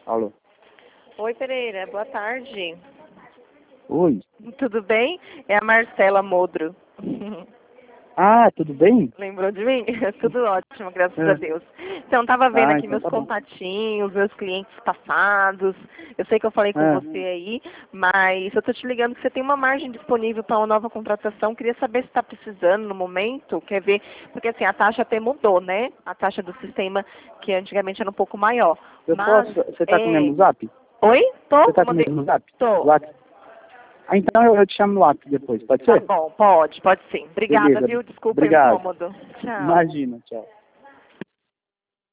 Alô? Oi, Pereira, boa tarde. Oi. Tudo bem? É a Marcela Modro. Ah, tudo bem? Lembrou de mim? Tudo ótimo, graças a Deus. Então, estava vendo aqui Então meus tá bom. contatinhos, meus clientes passados. Eu sei que eu falei com você aí, mas eu tô te ligando que você tem uma margem disponível para uma nova contratação. Queria saber se está precisando no momento. Quer ver? Porque assim, a taxa até mudou, né? A taxa do sistema, que antigamente era um pouco maior. Eu Mas, posso... Você tá comigo no Zap? Oi? Tô? Você tá comigo no Zap? Tô. Zap? Ah, então eu te chamo no WhatsApp depois, pode Tá ser? bom, pode sim. Obrigada, Beleza. viu? Desculpa o Obrigado. incômodo. Tchau. Imagina, tchau.